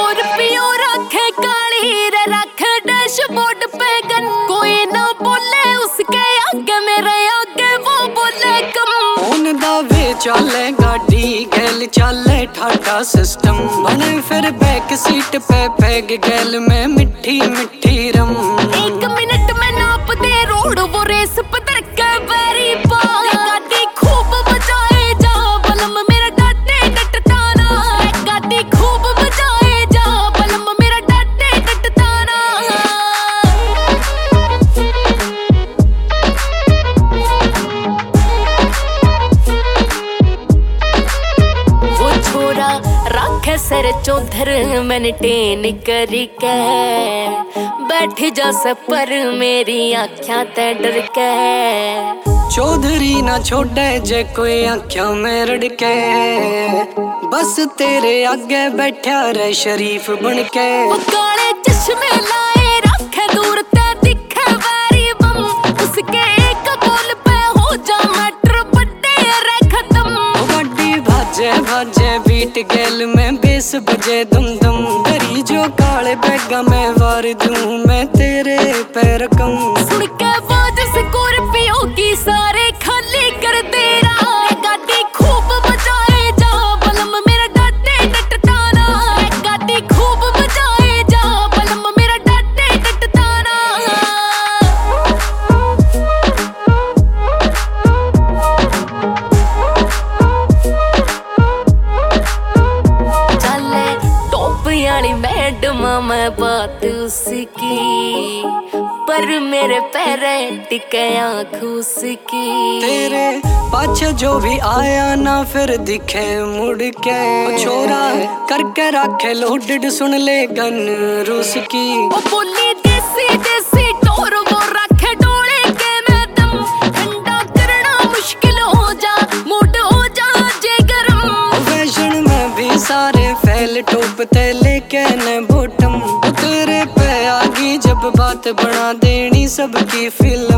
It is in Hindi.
स्कॉर्पियो रखे काली रे, रखे डैशबोर्ड पे गन। कोई ना बोले उसके आगे, मेरे आगे वो बोले कम। ओन दावे चले गाड़ी गैल चले ठाठा सिस्टम। बने फिर बैक सीट पे पैग गैल में मिठी मिठी रम। 1 मिनट में नाप दे रोड, वो रेस पतर के बैरी पा। गाड़ी खूब बजाए जा बलम, मेरा डाटे डटता ना। गाड़ी खूब बजाए जा बलम, मेरा डाटे डटता ना। वो छोरा राखे सर चौधर, मैंने टेन करी के। बैठ जा सपर मेरी आँख्यां ते डर के। चौधरी ना छोड़े जे कोई आँखों में रड़के। बस तेरे आगे बैठा रे शरीफ बन के। वो काले चश्मे लाए रखे दूर ते दिखे वैरी बम। उसके एक बोल पे हो जा मैटर बड्डे रे खत्म। वो गाड़ी भाजे भाजे बीट गैल में बेस बजे दुम दुम। डरी जो काले बैगा में वार दूं मैं तेरे पैर कम। सुन के आवाज स्कॉर्पियो की सारे खाली कर दे रहा। गाड़ी खूब बजाए जा बलम, मेरा डाटे डटता ना। गाड़ी खूब बजाए जा बलम, मेरा डाटे डटता ना। चले टॉप यानी मैडम मैं बात उसकी, पर मेरे पैर टिके आँख उसकी। तेरे पाछे जो भी आया ना फिर दिखे मुड़ के। छोरा करके रखे लोडेड, सुन ले गन रूस की। वो बोली देसी देसी टोर, वो रखे डोले के मैं दम। ठंडा करना मुश्किल हो जा, मूड हो जा जे गरम। फैशन में भी सारे फैल टोप ते लेके न बॉटम। तेरे पे आगी जब बात बना देनी सबकी फिल्म।